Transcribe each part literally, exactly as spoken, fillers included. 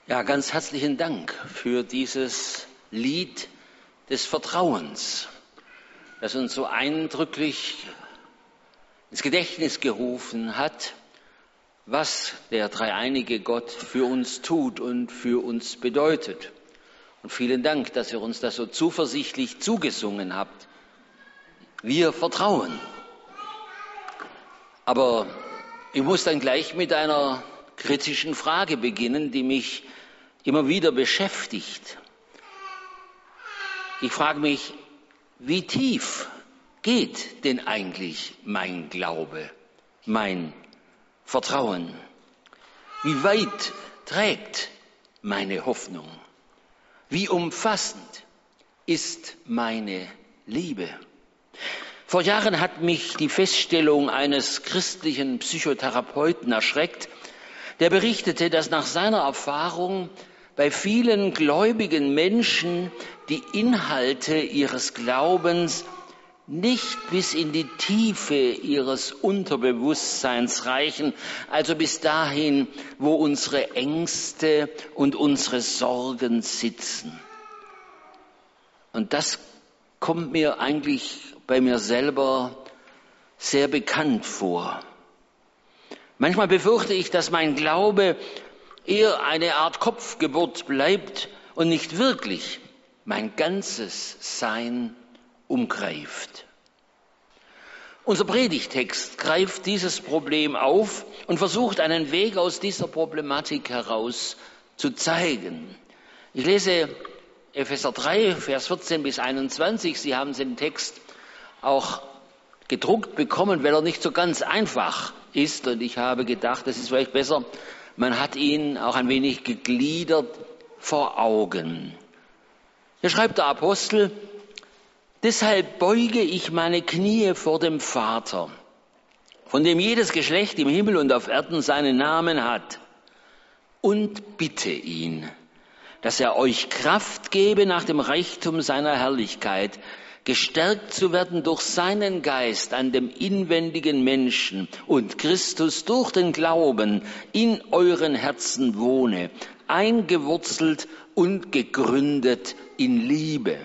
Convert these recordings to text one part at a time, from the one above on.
Ja, ganz herzlichen Dank für dieses Lied des Vertrauens, das uns so eindrücklich ins Gedächtnis gerufen hat, was der dreieinige Gott für uns tut und für uns bedeutet. Und vielen Dank, dass ihr uns das so zuversichtlich zugesungen habt. Wir vertrauen. Aber ich muss dann gleich mit einer kritischen Frage beginnen, die mich immer wieder beschäftigt. Ich frage mich, wie tief geht denn eigentlich mein Glaube, mein Vertrauen? Wie weit trägt meine Hoffnung? Wie umfassend ist meine Liebe? Vor Jahren hat mich die Feststellung eines christlichen Psychotherapeuten erschreckt, der berichtete, dass nach seiner Erfahrung bei vielen gläubigen Menschen die Inhalte ihres Glaubens nicht bis in die Tiefe ihres Unterbewusstseins reichen, also bis dahin, wo unsere Ängste und unsere Sorgen sitzen. Und das kommt mir eigentlich bei mir selber sehr bekannt vor. Manchmal befürchte ich, dass mein Glaube eher eine Art Kopfgeburt bleibt und nicht wirklich mein ganzes Sein umgreift. Unser Predigtext greift dieses Problem auf und versucht, einen Weg aus dieser Problematik heraus zu zeigen. Ich lese Epheser drei, Vers vierzehn bis einundzwanzig. Sie haben den Text auch gedruckt bekommen, weil er nicht so ganz einfach ist. Und ich habe gedacht, es ist vielleicht besser, man hat ihn auch ein wenig gegliedert vor Augen. Hier schreibt der Apostel: Deshalb beuge ich meine Knie vor dem Vater, von dem jedes Geschlecht im Himmel und auf Erden seinen Namen hat, und bitte ihn, dass er euch Kraft gebe, nach dem Reichtum seiner Herrlichkeit gestärkt zu werden durch seinen Geist an dem inwendigen Menschen und Christus durch den Glauben in euren Herzen wohne, eingewurzelt und gegründet in Liebe.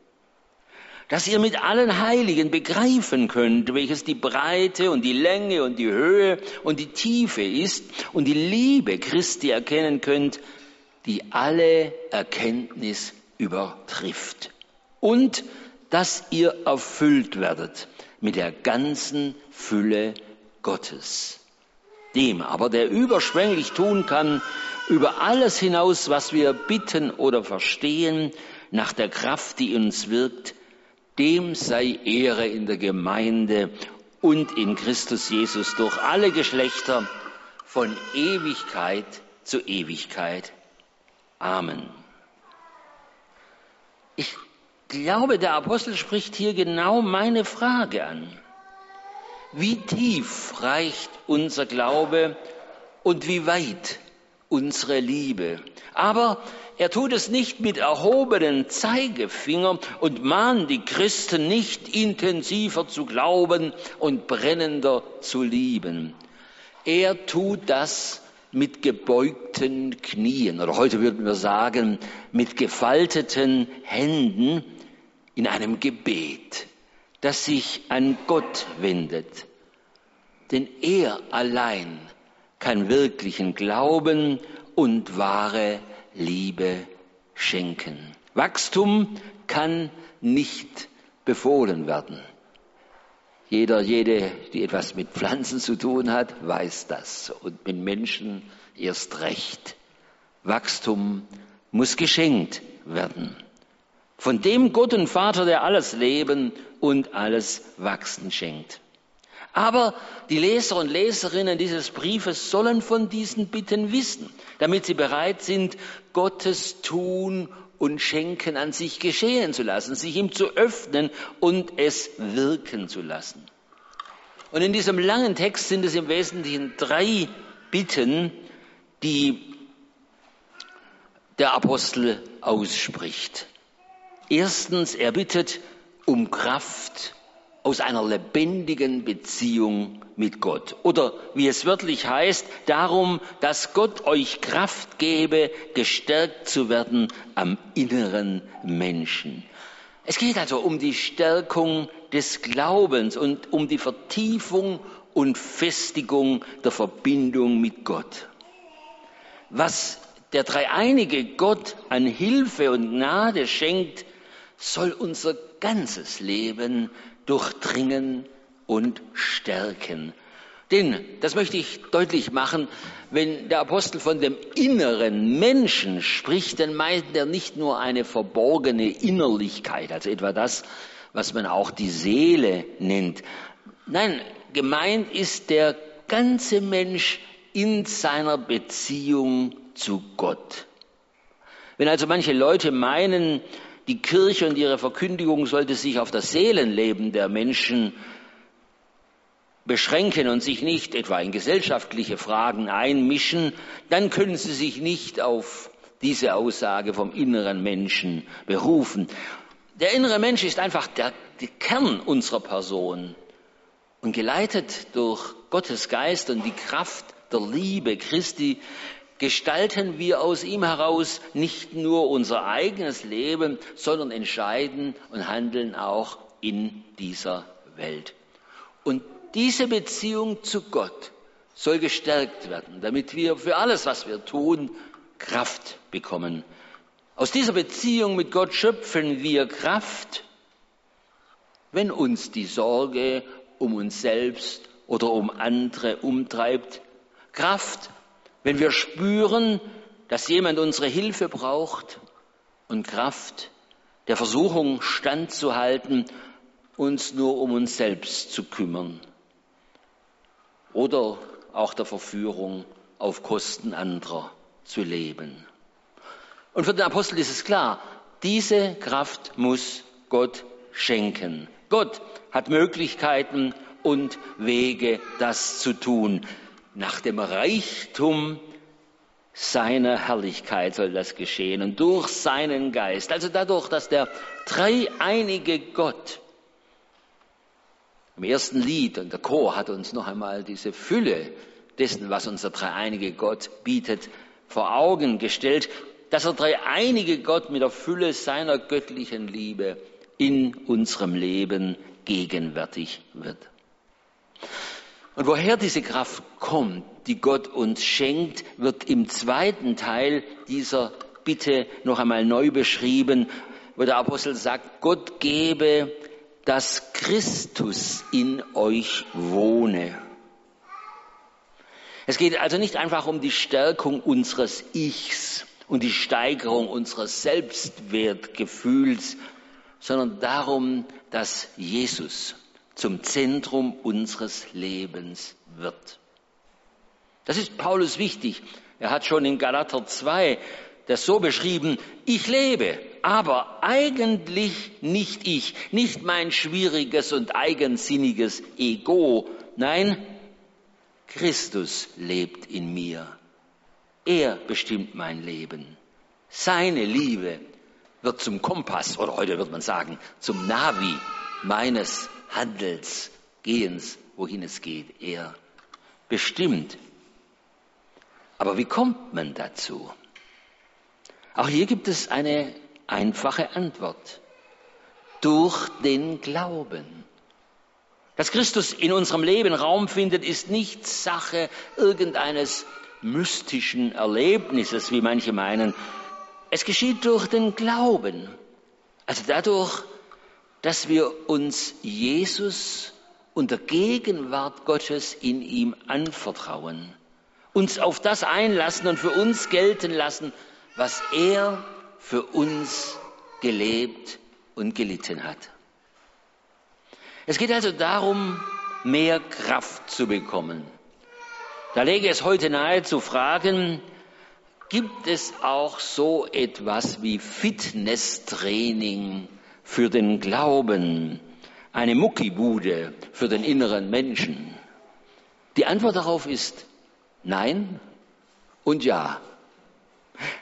Dass ihr mit allen Heiligen begreifen könnt, welches die Breite und die Länge und die Höhe und die Tiefe ist, und die Liebe Christi erkennen könnt, die alle Erkenntnis übertrifft. Und dass ihr erfüllt werdet mit der ganzen Fülle Gottes. Dem aber, der überschwänglich tun kann, über alles hinaus, was wir bitten oder verstehen, nach der Kraft, die in uns wirkt, dem sei Ehre in der Gemeinde und in Christus Jesus durch alle Geschlechter von Ewigkeit zu Ewigkeit. Amen. Ich Ich glaube, der Apostel spricht hier genau meine Frage an. Wie tief reicht unser Glaube und wie weit unsere Liebe? Aber er tut es nicht mit erhobenen Zeigefinger und mahnt die Christen nicht, intensiver zu glauben und brennender zu lieben. Er tut das mit gebeugten Knien, oder heute würden wir sagen, mit gefalteten Händen, in einem Gebet, das sich an Gott wendet. Denn er allein kann wirklichen Glauben und wahre Liebe schenken. Wachstum kann nicht befohlen werden. Jeder, jede, die etwas mit Pflanzen zu tun hat, weiß das. Und mit Menschen erst recht. Wachstum muss geschenkt werden. Von dem Gott und Vater, der alles Leben und alles Wachsen schenkt. Aber die Leser und Leserinnen dieses Briefes sollen von diesen Bitten wissen, damit sie bereit sind, Gottes Tun und Schenken an sich geschehen zu lassen, sich ihm zu öffnen und es wirken zu lassen. Und in diesem langen Text sind es im Wesentlichen drei Bitten, die der Apostel ausspricht. Erstens, er bittet um Kraft aus einer lebendigen Beziehung mit Gott. Oder wie es wörtlich heißt, darum, dass Gott euch Kraft gebe, gestärkt zu werden am inneren Menschen. Es geht also um die Stärkung des Glaubens und um die Vertiefung und Festigung der Verbindung mit Gott. Was der dreieinige Gott an Hilfe und Gnade schenkt, soll unser ganzes Leben durchdringen und stärken. Denn, das möchte ich deutlich machen, wenn der Apostel von dem inneren Menschen spricht, dann meint er nicht nur eine verborgene Innerlichkeit, also etwa das, was man auch die Seele nennt. Nein, gemeint ist der ganze Mensch in seiner Beziehung zu Gott. Wenn also manche Leute meinen, die Kirche und ihre Verkündigung sollte sich auf das Seelenleben der Menschen beschränken und sich nicht etwa in gesellschaftliche Fragen einmischen, dann können sie sich nicht auf diese Aussage vom inneren Menschen berufen. Der innere Mensch ist einfach der, der Kern unserer Person und geleitet durch Gottes Geist und die Kraft der Liebe Christi gestalten wir aus ihm heraus nicht nur unser eigenes Leben, sondern entscheiden und handeln auch in dieser Welt. Und diese Beziehung zu Gott soll gestärkt werden, damit wir für alles, was wir tun, Kraft bekommen. Aus dieser Beziehung mit Gott schöpfen wir Kraft, wenn uns die Sorge um uns selbst oder um andere umtreibt. Kraft, wenn wir spüren, dass jemand unsere Hilfe braucht. Und Kraft, der Versuchung standzuhalten, uns nur um uns selbst zu kümmern. Oder auch der Verführung, auf Kosten anderer zu leben. Und für den Apostel ist es klar, diese Kraft muss Gott schenken. Gott hat Möglichkeiten und Wege, das zu tun. Nach dem Reichtum seiner Herrlichkeit soll das geschehen und durch seinen Geist. Also dadurch, dass der dreieinige Gott im ersten Lied, und der Chor hat uns noch einmal diese Fülle dessen, was uns der dreieinige Gott bietet, vor Augen gestellt, dass der dreieinige Gott mit der Fülle seiner göttlichen Liebe in unserem Leben gegenwärtig wird. Und woher diese Kraft kommt, die Gott uns schenkt, wird im zweiten Teil dieser Bitte noch einmal neu beschrieben, wo der Apostel sagt, Gott gebe, dass Christus in euch wohne. Es geht also nicht einfach um die Stärkung unseres Ichs und die Steigerung unseres Selbstwertgefühls, sondern darum, dass Jesus zum Zentrum unseres Lebens wird. Das ist Paulus wichtig. Er hat schon in Galater zwei das so beschrieben, ich lebe, aber eigentlich nicht ich, nicht mein schwieriges und eigensinniges Ego. Nein, Christus lebt in mir. Er bestimmt mein Leben. Seine Liebe wird zum Kompass, oder heute wird man sagen, zum Navi meines Handels, Gehens, wohin es geht. Er bestimmt. Aber wie kommt man dazu? Auch hier gibt es eine einfache Antwort. Durch den Glauben. Dass Christus in unserem Leben Raum findet, ist nicht Sache irgendeines mystischen Erlebnisses, wie manche meinen. Es geschieht durch den Glauben. Also dadurch, dass wir uns Jesus und der Gegenwart Gottes in ihm anvertrauen, uns auf das einlassen und für uns gelten lassen, was er für uns gelebt und gelitten hat. Es geht also darum, mehr Kraft zu bekommen. Da lege es heute nahe zu fragen, gibt es auch so etwas wie Fitnesstraining für den Glauben, eine Muckibude für den inneren Menschen? Die Antwort darauf ist nein und ja.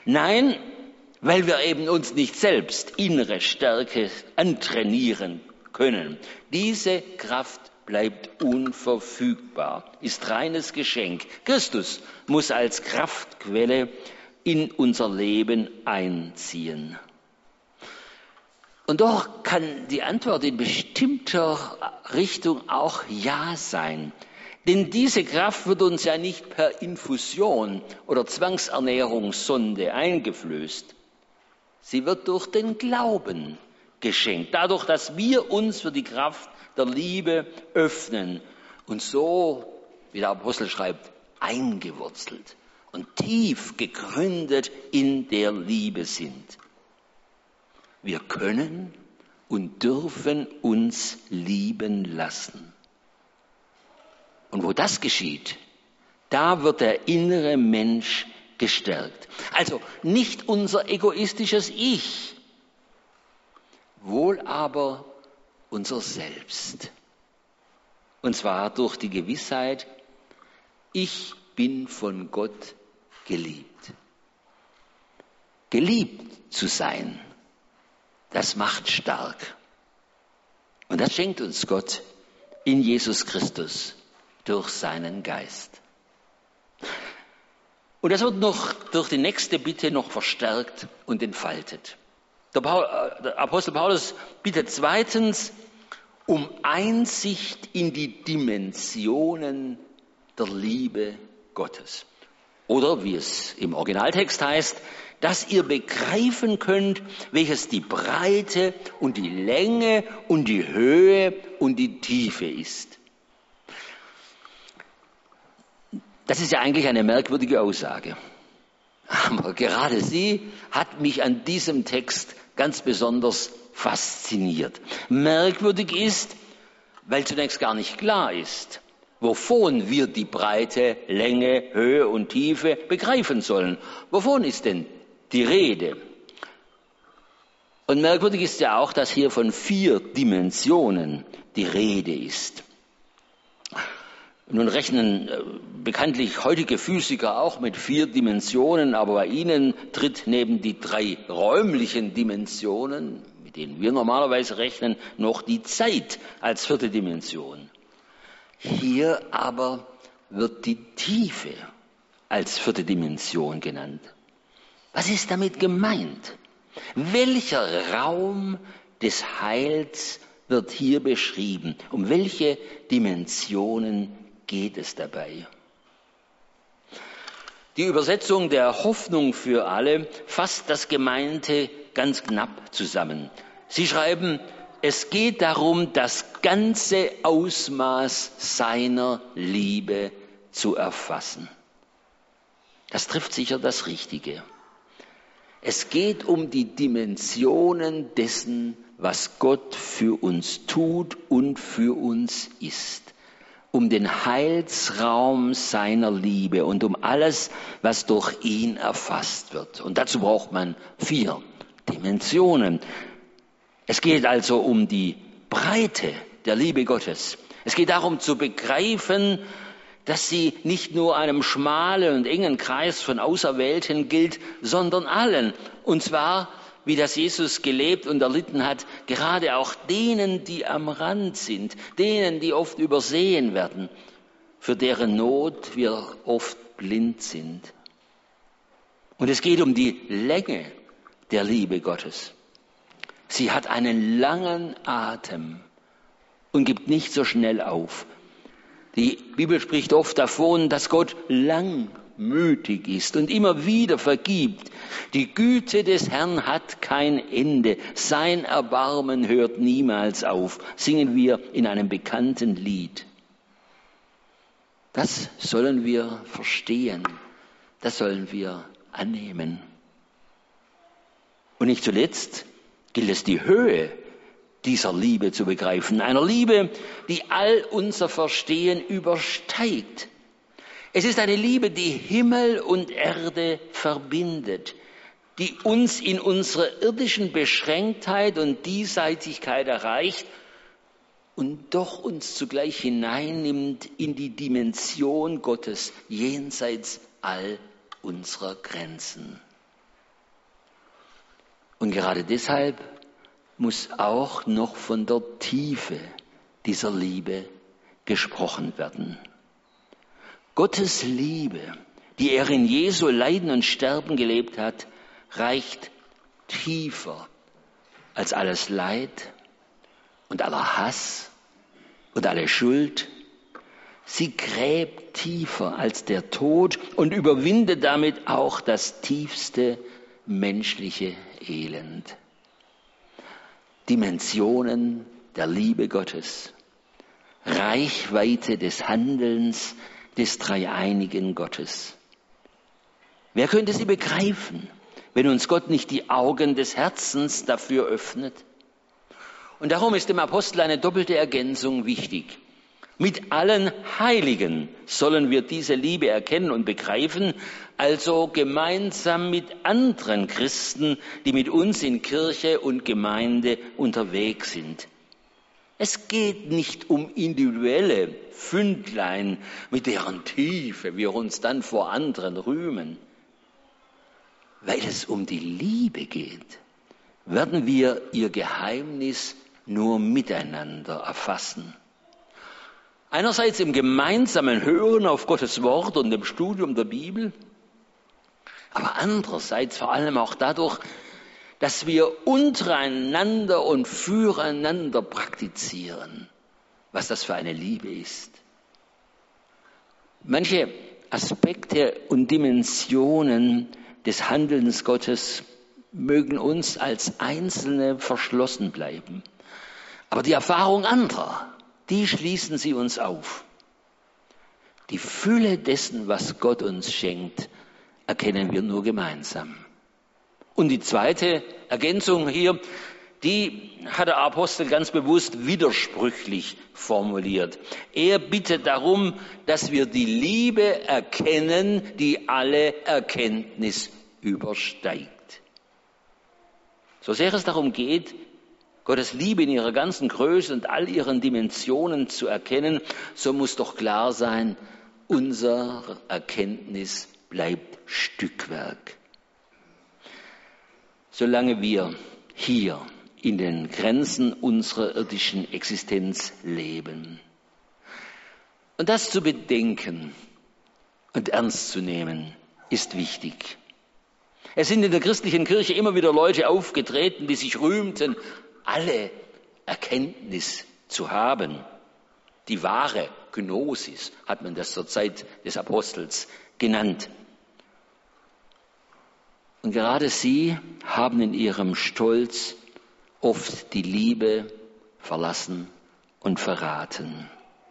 Nein, weil wir eben uns nicht selbst innere Stärke antrainieren können. Diese Kraft bleibt unverfügbar, ist reines Geschenk. Christus muss als Kraftquelle in unser Leben einziehen. Und doch kann die Antwort in bestimmter Richtung auch Ja sein. Denn diese Kraft wird uns ja nicht per Infusion oder Zwangsernährungssonde eingeflößt. Sie wird durch den Glauben geschenkt. Dadurch, dass wir uns für die Kraft der Liebe öffnen und so, wie der Apostel schreibt, eingewurzelt und tief gegründet in der Liebe sind. Wir können und dürfen uns lieben lassen. Und wo das geschieht, da wird der innere Mensch gestärkt. Also nicht unser egoistisches Ich, wohl aber unser Selbst. Und zwar durch die Gewissheit, ich bin von Gott geliebt. Geliebt zu sein, das macht stark. Und das schenkt uns Gott in Jesus Christus durch seinen Geist. Und das wird noch durch die nächste Bitte noch verstärkt und entfaltet. Der, Paul, der Apostel Paulus bittet zweitens um Einsicht in die Dimensionen der Liebe Gottes. Oder wie es im Originaltext heißt, dass ihr begreifen könnt, welches die Breite und die Länge und die Höhe und die Tiefe ist. Das ist ja eigentlich eine merkwürdige Aussage. Aber gerade sie hat mich an diesem Text ganz besonders fasziniert. Merkwürdig ist, weil zunächst gar nicht klar ist, wovon wir die Breite, Länge, Höhe und Tiefe begreifen sollen. Wovon ist denn die Rede? Und merkwürdig ist ja auch, dass hier von vier Dimensionen die Rede ist. Nun rechnen äh, bekanntlich heutige Physiker auch mit vier Dimensionen, aber bei ihnen tritt neben die drei räumlichen Dimensionen, mit denen wir normalerweise rechnen, noch die Zeit als vierte Dimension. Hier aber wird die Tiefe als vierte Dimension genannt. Was ist damit gemeint? Welcher Raum des Heils wird hier beschrieben? Um welche Dimensionen geht es dabei? Die Übersetzung der Hoffnung für alle fasst das Gemeinte ganz knapp zusammen. Sie schreiben, es geht darum, das ganze Ausmaß seiner Liebe zu erfassen. Das trifft sicher das Richtige. Es geht um die Dimensionen dessen, was Gott für uns tut und für uns ist. Um den Heilsraum seiner Liebe und um alles, was durch ihn erfasst wird. Und dazu braucht man vier Dimensionen. Es geht also um die Breite der Liebe Gottes. Es geht darum zu begreifen, dass sie nicht nur einem schmalen und engen Kreis von Auserwählten gilt, sondern allen. Und zwar, wie das Jesus gelebt und erlitten hat, gerade auch denen, die am Rand sind, denen, die oft übersehen werden, für deren Not wir oft blind sind. Und es geht um die Länge der Liebe Gottes. Sie hat einen langen Atem und gibt nicht so schnell auf. Die Bibel spricht oft davon, dass Gott langmütig ist und immer wieder vergibt. Die Güte des Herrn hat kein Ende. Sein Erbarmen hört niemals auf, singen wir in einem bekannten Lied. Das sollen wir verstehen. Das sollen wir annehmen. Und nicht zuletzt gilt es, die Höhe dieser Liebe zu begreifen. Einer Liebe, die all unser Verstehen übersteigt. Es ist eine Liebe, die Himmel und Erde verbindet, die uns in unserer irdischen Beschränktheit und Diesseitigkeit erreicht und doch uns zugleich hineinnimmt in die Dimension Gottes jenseits all unserer Grenzen. Und gerade deshalb muss auch noch von der Tiefe dieser Liebe gesprochen werden. Gottes Liebe, die er in Jesu Leiden und Sterben gelebt hat, reicht tiefer als alles Leid und aller Hass und alle Schuld. Sie gräbt tiefer als der Tod und überwindet damit auch das tiefste menschliche Elend. Dimensionen der Liebe Gottes, Reichweite des Handelns des dreieinigen Gottes. Wer könnte sie begreifen, wenn uns Gott nicht die Augen des Herzens dafür öffnet? Und darum ist dem Apostel eine doppelte Ergänzung wichtig. Mit allen Heiligen sollen wir diese Liebe erkennen und begreifen, also gemeinsam mit anderen Christen, die mit uns in Kirche und Gemeinde unterwegs sind. Es geht nicht um individuelle Fündlein, mit deren Tiefe wir uns dann vor anderen rühmen. Weil es um die Liebe geht, werden wir ihr Geheimnis nur miteinander erfassen. Einerseits im gemeinsamen Hören auf Gottes Wort und dem Studium der Bibel, aber andererseits vor allem auch dadurch, dass wir untereinander und füreinander praktizieren, was das für eine Liebe ist. Manche Aspekte und Dimensionen des Handelns Gottes mögen uns als Einzelne verschlossen bleiben, aber die Erfahrung anderer, die schließen sie uns auf. Die Fülle dessen, was Gott uns schenkt, erkennen wir nur gemeinsam. Und die zweite Ergänzung hier, die hat der Apostel ganz bewusst widersprüchlich formuliert. Er bittet darum, dass wir die Liebe erkennen, die alle Erkenntnis übersteigt. So sehr es darum geht, Gottes Liebe in ihrer ganzen Größe und all ihren Dimensionen zu erkennen, so muss doch klar sein, unsere Erkenntnis bleibt Stückwerk. Solange wir hier in den Grenzen unserer irdischen Existenz leben. Und das zu bedenken und ernst zu nehmen, ist wichtig. Es sind in der christlichen Kirche immer wieder Leute aufgetreten, die sich rühmten, alle Erkenntnis zu haben. Die wahre Gnosis hat man das zur Zeit des Apostels genannt. Und gerade sie haben in ihrem Stolz oft die Liebe verlassen und verraten.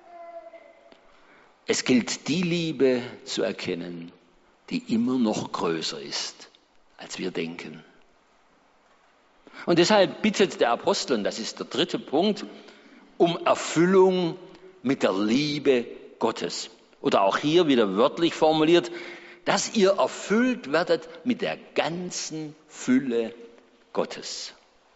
Es gilt, die Liebe zu erkennen, die immer noch größer ist, als wir denken. Und deshalb bittet der Apostel, und das ist der dritte Punkt, um Erfüllung mit der Liebe Gottes. Oder auch hier wieder wörtlich formuliert, dass ihr erfüllt werdet mit der ganzen Fülle Gottes.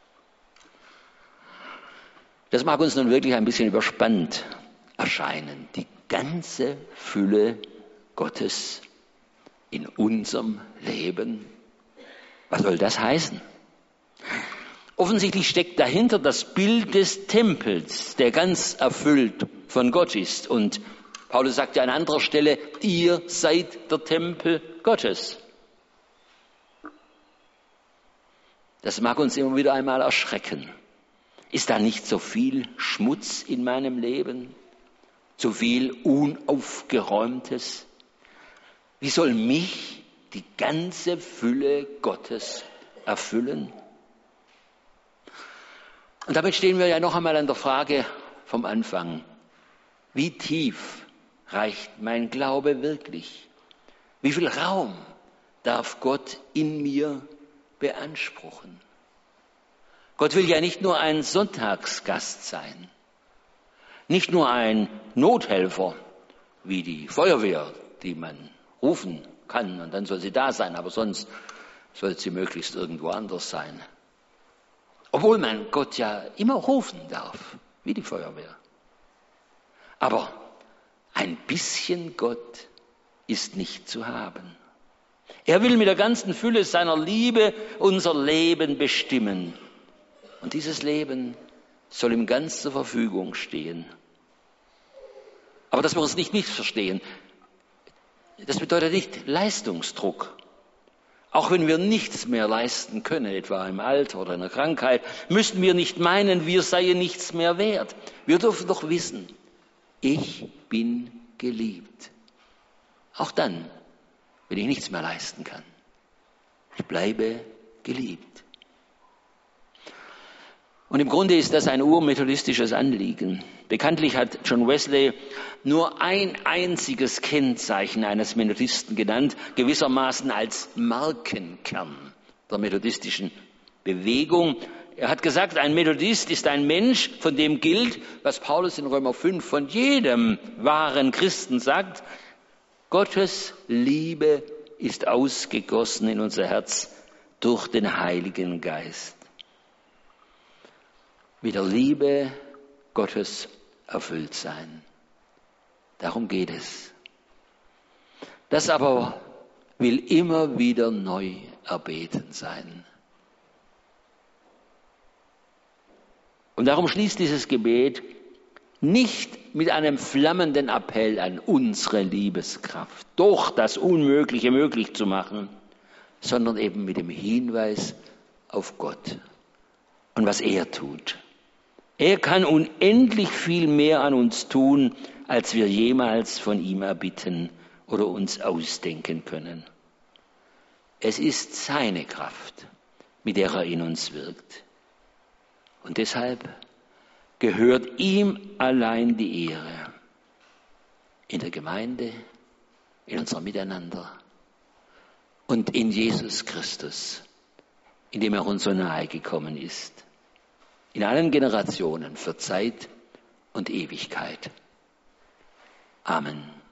Das mag uns nun wirklich ein bisschen überspannt erscheinen. Die ganze Fülle Gottes in unserem Leben. Was soll das heißen? Offensichtlich steckt dahinter das Bild des Tempels, der ganz erfüllt von Gott ist. Und Paulus sagt ja an anderer Stelle, ihr seid der Tempel Gottes. Das mag uns immer wieder einmal erschrecken. Ist da nicht so viel Schmutz in meinem Leben? So viel Unaufgeräumtes? Wie soll mich die ganze Fülle Gottes erfüllen? Und damit stehen wir ja noch einmal an der Frage vom Anfang. Wie tief reicht mein Glaube wirklich? Wie viel Raum darf Gott in mir beanspruchen? Gott will ja nicht nur ein Sonntagsgast sein, nicht nur ein Nothelfer, wie die Feuerwehr, die man rufen kann und dann soll sie da sein, aber sonst soll sie möglichst irgendwo anders sein. Obwohl man Gott ja immer rufen darf, wie die Feuerwehr. Aber ein bisschen Gott ist nicht zu haben. Er will mit der ganzen Fülle seiner Liebe unser Leben bestimmen. Und dieses Leben soll ihm ganz zur Verfügung stehen. Aber dass wir uns nicht missverstehen, das bedeutet nicht Leistungsdruck. Auch wenn wir nichts mehr leisten können, etwa im Alter oder in der Krankheit, müssen wir nicht meinen, wir seien nichts mehr wert. Wir dürfen doch wissen, ich bin geliebt. Auch dann, wenn ich nichts mehr leisten kann. Ich bleibe geliebt. Und im Grunde ist das ein urmethodistisches Anliegen. Bekanntlich hat John Wesley nur ein einziges Kennzeichen eines Methodisten genannt, gewissermaßen als Markenkern der methodistischen Bewegung. Er hat gesagt, ein Methodist ist ein Mensch, von dem gilt, was Paulus in Römer fünf von jedem wahren Christen sagt: Gottes Liebe ist ausgegossen in unser Herz durch den Heiligen Geist. Mit der Liebe Gottes erfüllt sein. Darum geht es. Das aber will immer wieder neu erbeten sein. Und darum schließt dieses Gebet nicht mit einem flammenden Appell an unsere Liebeskraft, doch das Unmögliche möglich zu machen, sondern eben mit dem Hinweis auf Gott und was er tut. Er kann unendlich viel mehr an uns tun, als wir jemals von ihm erbitten oder uns ausdenken können. Es ist seine Kraft, mit der er in uns wirkt. Und deshalb gehört ihm allein die Ehre in der Gemeinde, in unserem Miteinander und in Jesus Christus, in dem er uns so nahe gekommen ist. In allen Generationen für Zeit und Ewigkeit. Amen.